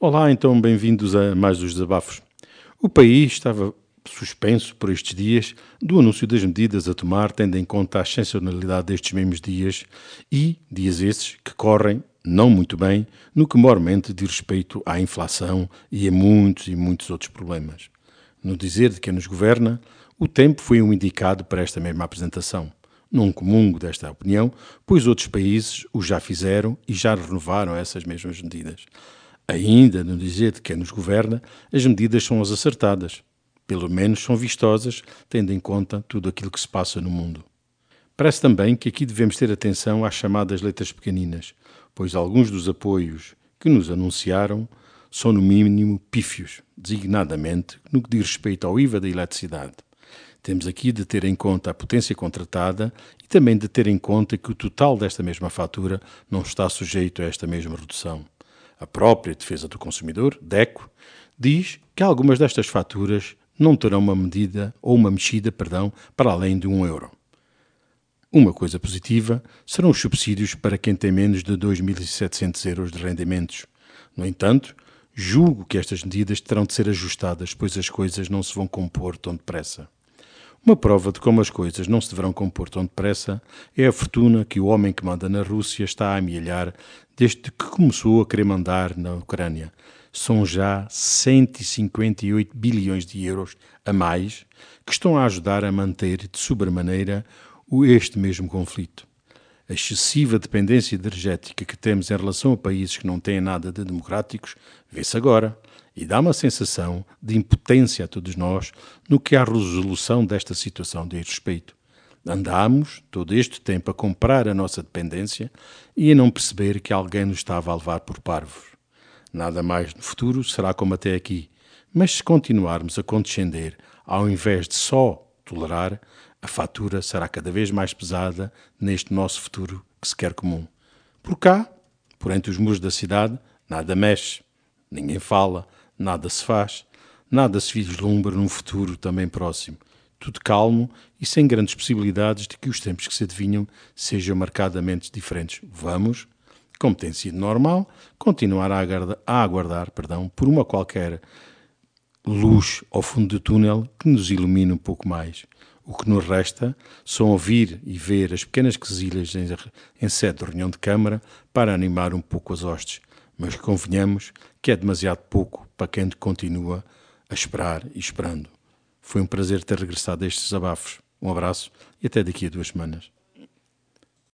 Olá, então bem-vindos a mais os desabafos. O país estava suspenso por estes dias do anúncio das medidas a tomar, tendo em conta a excepcionalidade destes mesmos dias e dias esses que correm não muito bem no que mormente diz respeito à inflação e a muitos e muitos outros problemas. No dizer de quem nos governa, o tempo foi um indicado para esta mesma apresentação. Não comungo desta opinião, pois outros países o já fizeram e já renovaram essas mesmas medidas. Ainda no dizer de quem nos governa, as medidas são as acertadas. Pelo menos são vistosas, tendo em conta tudo aquilo que se passa no mundo. Parece também que aqui devemos ter atenção às chamadas letras pequeninas, pois alguns dos apoios que nos anunciaram são no mínimo pífios, designadamente no que diz respeito ao IVA da eletricidade. Temos aqui de ter em conta a potência contratada e também de ter em conta que o total desta mesma fatura não está sujeito a esta mesma redução. A própria Defesa do Consumidor, DECO, diz que algumas destas faturas não terão uma mexida, para além de €1. Uma coisa positiva serão os subsídios para quem tem menos de €2.700 de rendimentos. No entanto, julgo que estas medidas terão de ser ajustadas, pois as coisas não se vão compor tão depressa. Uma prova de como as coisas não se deverão compor tão depressa é a fortuna que o homem que manda na Rússia está a amealhar desde que começou a querer mandar na Ucrânia. São já 158 bilhões de euros a mais que estão a ajudar a manter de sobremaneira este mesmo conflito. A excessiva dependência energética que temos em relação a países que não têm nada de democráticos vê-se agora e dá uma sensação de impotência a todos nós no que à resolução desta situação diz respeito. Andámos todo este tempo a comprar a nossa dependência e a não perceber que alguém nos estava a levar por parvos. Nada mais no futuro será como até aqui, mas se continuarmos a condescender ao invés de só tolerar, a fatura será cada vez mais pesada neste nosso futuro que se quer comum. Por cá, por entre os muros da cidade, nada mexe, ninguém fala, nada se faz, nada se vislumbra num futuro também próximo. Tudo calmo e sem grandes possibilidades de que os tempos que se adivinham sejam marcadamente diferentes. Vamos, como tem sido normal, continuar a aguardar por uma qualquer luz ao fundo do túnel que nos ilumine um pouco mais. O que nos resta são ouvir e ver as pequenas quesilhas em sede de reunião de Câmara para animar um pouco as hostes, mas convenhamos que é demasiado pouco para quem continua a esperar e esperando. Foi um prazer ter regressado a estes desabafos. Um abraço e até daqui a 2 semanas.